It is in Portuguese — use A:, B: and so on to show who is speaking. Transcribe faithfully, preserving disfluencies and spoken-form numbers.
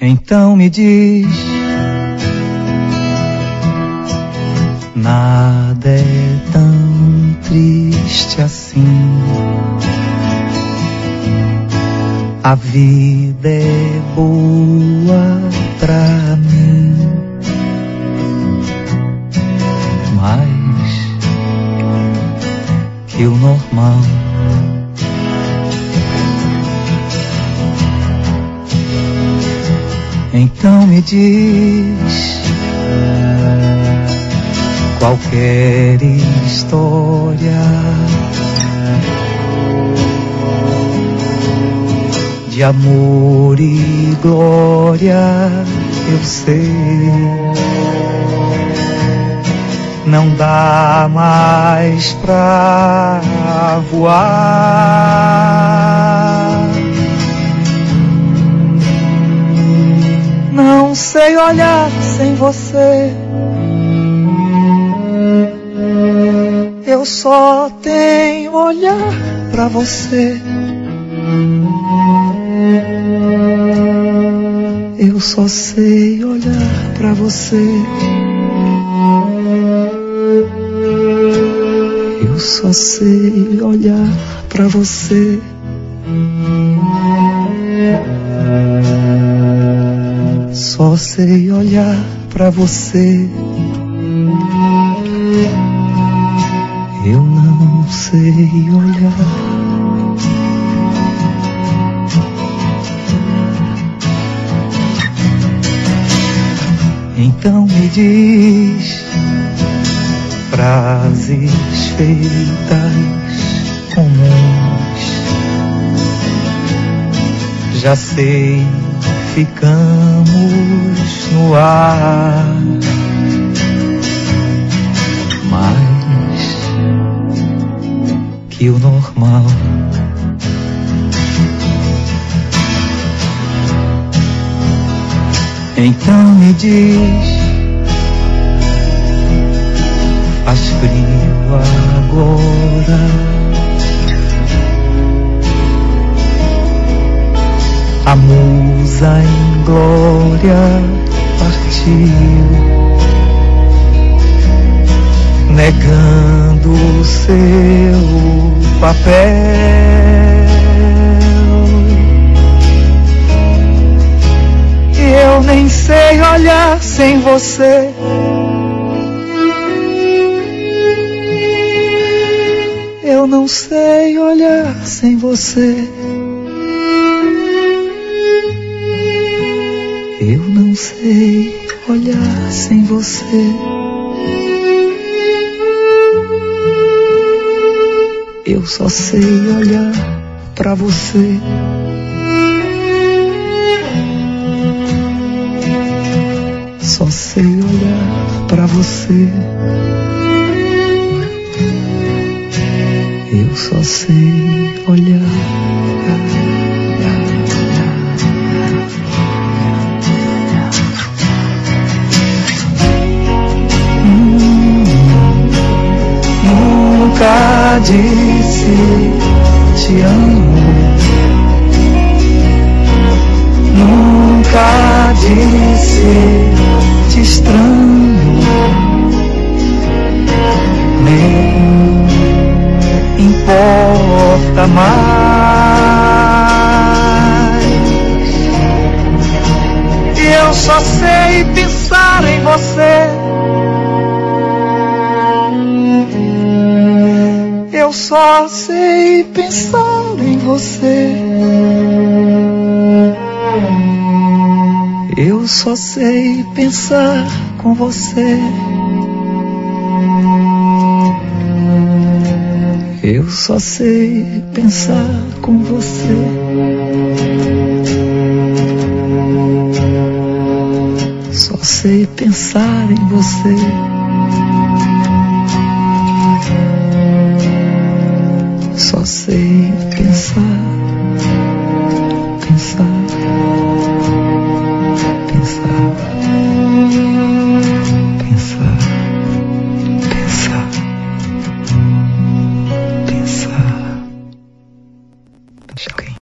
A: Então me diz, nada é tão triste assim. A vida é boa pra mim, mais que o normal. Então me diz, qualquer história de amor e glória, eu sei, não dá mais pra voar. Não sei olhar sem você, eu só tenho olhar pra você. Eu só sei olhar pra você. Eu só sei olhar pra você. Só sei olhar pra você. Eu não sei olhar. Então me diz, frases feitas comuns, já sei, ficamos no ar, mais que o normal. Então me diz, faz frio agora, a musa em glória partiu, negando o seu papel. Eu nem sei olhar sem você. Eu não sei olhar sem você. Eu não sei olhar sem você. Eu só sei olhar pra você. Só sei olhar pra você. Eu só sei olhar. Hum, nunca disse te amo. Nunca disse te estranho, nem importa mais. Eu só sei pensar em você. Eu só sei pensar em você. Eu só sei pensar com você. Eu só sei pensar com você. Só sei pensar em você. Só sei